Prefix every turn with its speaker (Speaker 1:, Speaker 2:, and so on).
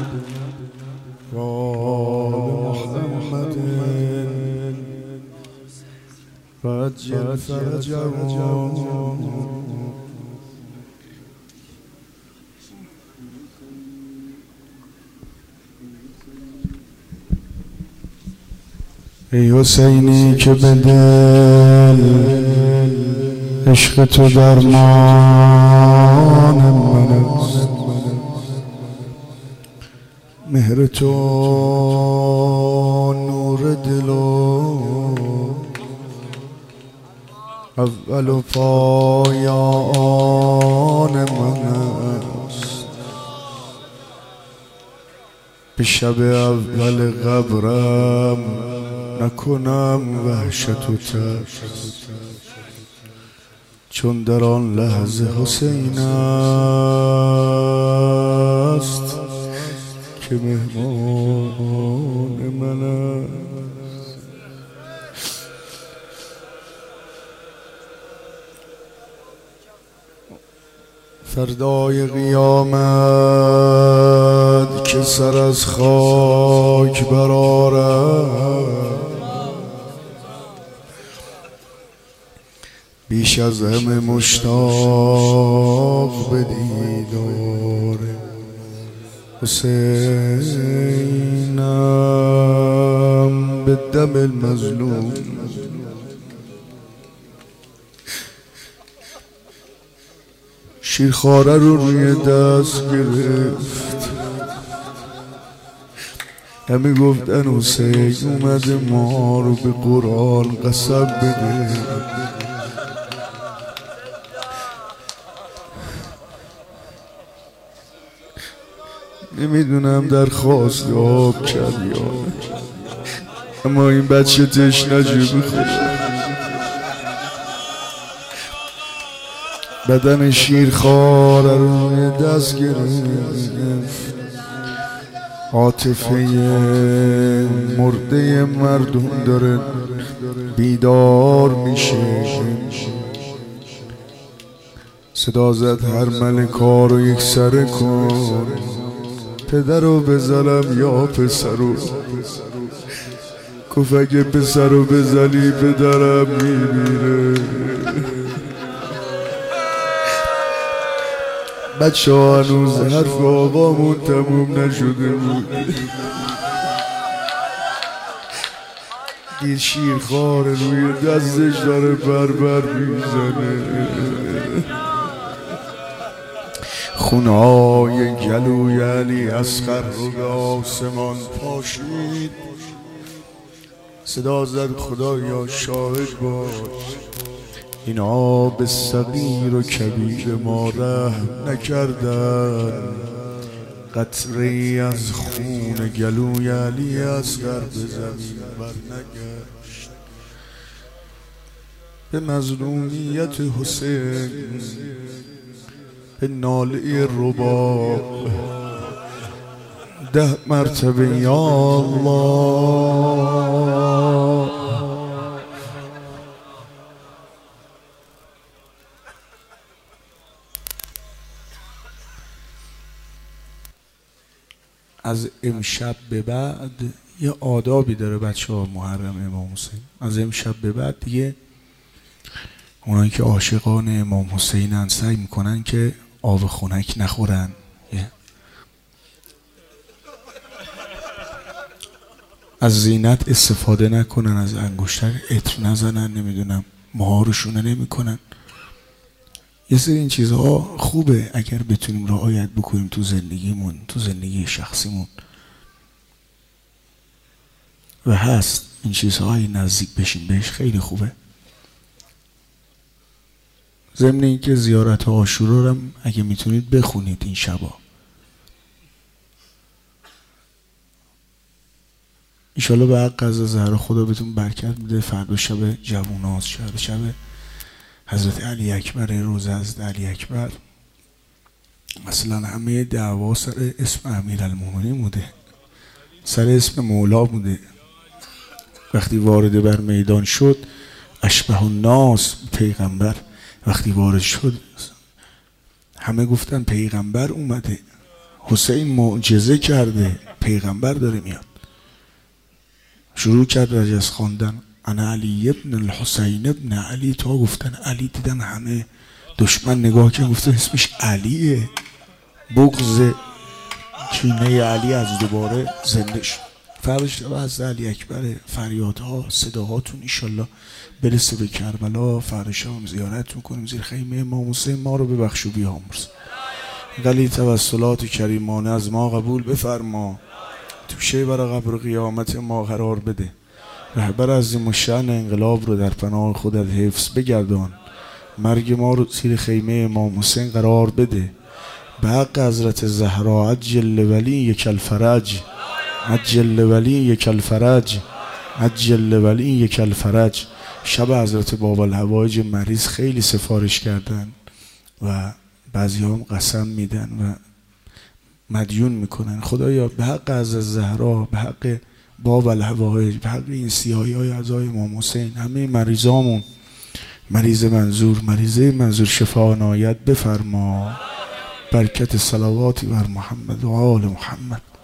Speaker 1: وآل محمد وعجل فرجهم. ای حسینی که به دل عشق تو درمان من است، مهر تو نور دل و اول و پایان من است. به شب اول قبرم نکنم وحشت و ترس، چون در آن لحظه حسین است که مهمان من است. فردای قیامت که سر از خاک برآرم، بیش از همه مشتاق به دیدار حسینم. به دم المظلوم شیرخواره رو روی دست گرفت، همه گفتن حسین اومده ما رو به قرآن قسم بده. نمیدونم درخواست آب کرد یا نه، اما این بچه تشنه جو بخوره. بدن شیرخواره روی دست گرفت، عاطفه مرده مردم داره بیدار میشه. صدا زد هر ملکا رو یک سره کن، پدرو بزنم یا پسرو. گفت اگه پسرو بزنی پدرم میمیره. بچه ها هنوز حرف آقامون تموم نشده بود، دید شیرخوار روی دستش داره بربر میزنه. خونهای گلوی علی اصغر رو به آسمان پاشید. صدا زد خدایا شاهد باش، اینا به صغیر و کبیر ما رحم نکردن. قطره‌ای از خون گلوی علی اصغر به زمین برنگشت. به مظلومیت حسین، به ناله رباب 10 مرتبه یا الله. از امشب به بعد یه آدابی داره بچه ها محرم امام حسین. از امشب به بعد دیگه اونایی که عاشقان امام حسینن سعی میکنن که آب خنک نخورن، از زینت استفاده نکنن، از انگشتر عطر نزنن، نمیدونم موها رو شونه نمیکنن. یه سری این چیزها خوبه اگر بتونیم رعایت بکنیم تو زندگیمون، تو زندگی شخصیمون، و هست این چیزهای نزدیک بشیم بهش خیلی خوبه. ضمن اینکه زیارت عاشورا رو هم اگه میتونید بخونید این شبا. انشالله به حق از زهرا خدا بهتون برکت میده. فردا شب جووناست، شب حضرت علی اکبر، روزه از علی اکبر. مثلا همه دعوا سر اسم امیرالمومنین بوده، سر اسم مولا بوده. وقتی وارد بر میدان شد اشبه الناس پیغمبر، وقتی وارد شد همه گفتن پیغمبر اومده. حسین معجزه کرده، پیغمبر داره میاد. شروع کرد رجز خواندن انا علی ابن الحسین ابن علی، تا گفتن علی دیدن همه دشمن نگاه که گفتن اسمش علیه. بغض کینه علی از دوباره زنده شد. فرش از علی اکبر، فریادها صداهاتون ایشالله برسه به کربلا. فرش هم زیارت میکنیم زیر خیمه امام حسین. ما رو ببخش و بیامرز. ولی توسلات کریمانه از ما قبول بفرما. توشه برای قبر قیامت ما قرار بده. رهبر عظیم الشأن انقلاب رو در پناه خودت حفظ بگردان. مرگ ما رو زیر خیمه امام حسین قرار بده. به حق حضرت زهرا عجل ولی یک الفرج، عجل ولی یک الفرج، عجل ولی یک الفرج. شب حضرت باب الحوایج مریض خیلی سفارش کردن و بعضی هم قسم میدن و مدیون میکنن. خدایا به حق حضرت زهرا، به حق باب الحوایج، به حق این سیاهی های اعضای امام حسین، همه مریضامون، مریض منظور شفا عنایت بفرما. برکت صلواتی بر محمد و آل محمد.